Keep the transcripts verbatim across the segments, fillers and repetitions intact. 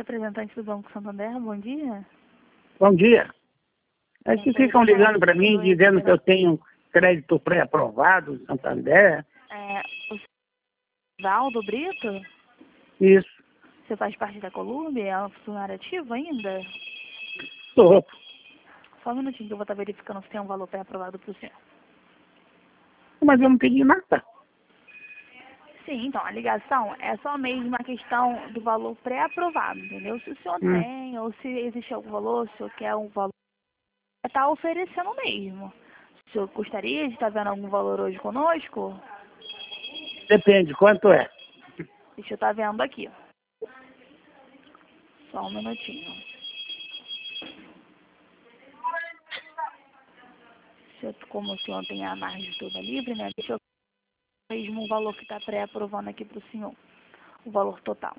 Representante do Banco Santander, bom dia. Bom dia. É que ficam ligando para mim dizendo que eu tenho crédito pré-aprovado do Santander. É, o Valdo Brito, Isso. você faz parte da Colômbia? É um funcionário ativo ainda? Estou. Só um minutinho que eu vou estar verificando se tem um valor pré-aprovado para o senhor. Mas eu não pedi nada. Sim, então, a ligação é só mesmo a questão do valor pré-aprovado, entendeu? Se o senhor Hum. tem, ou se existe algum valor, se o senhor quer um valor, está oferecendo mesmo. O senhor gostaria de estar vendo algum valor hoje conosco? Depende, quanto é? Deixa eu estar vendo aqui. Só um minutinho. Se eu, como o senhor tem a margem toda livre, né? Deixa eu ver mesmo o valor que está pré-aprovando aqui para o senhor. O valor total.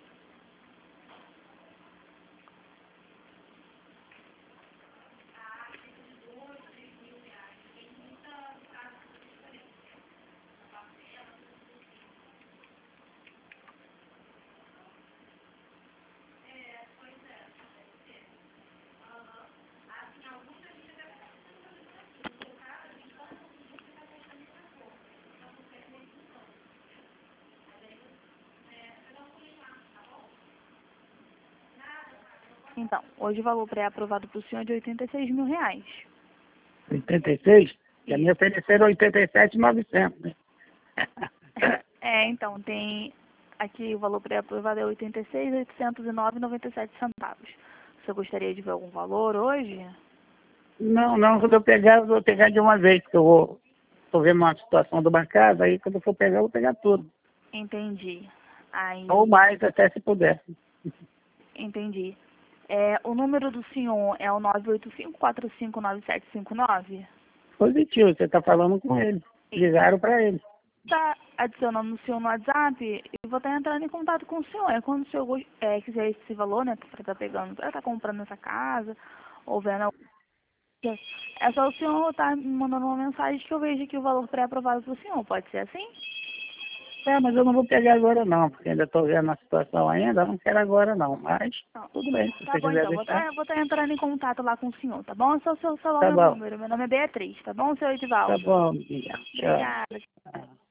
Então, hoje o valor pré-aprovado para o senhor é de oitenta e seis mil reais. oitenta e seis? Já me Isso. ofereceram oitenta e sete mil e novecentos, né? É, então, tem aqui o valor pré-aprovado é oitenta e seis mil oitocentos e nove reais e noventa e sete centavos. Você gostaria de ver algum valor hoje? Não, não, quando eu pegar, eu vou pegar de uma vez, porque eu vou, estou vendo uma situação de uma casa, aí quando eu for pegar, eu vou pegar tudo. Entendi. Aí, Ou mais, até se puder. entendi. É, o número do senhor é o nove oito cinco, quatro cinco nove sete cinco nove? Positivo, você está falando com ele. Ligaram para ele. Está adicionando o senhor no WhatsApp e vou estar entrando em contato com o senhor. É quando o senhor gos- é, quiser esse valor, né, para estar pegando, para estar comprando essa casa, ou vendo. É só o senhor estar me mandando uma mensagem que eu vejo aqui o valor pré-aprovado para o senhor. Pode ser assim? É, mas eu não vou pegar agora não, porque ainda estou vendo a situação ainda, eu não quero agora não, mas Não. tudo bem, se Tá você bom, quiser então. Vou deixar. estar vou estar entrando em contato lá com o senhor, tá bom? Só o seu celular, Tá meu bom, número. Meu nome é Beatriz, tá bom, seu tá Edivaldo? bom, Bia. Tchau. Obrigada. Ah.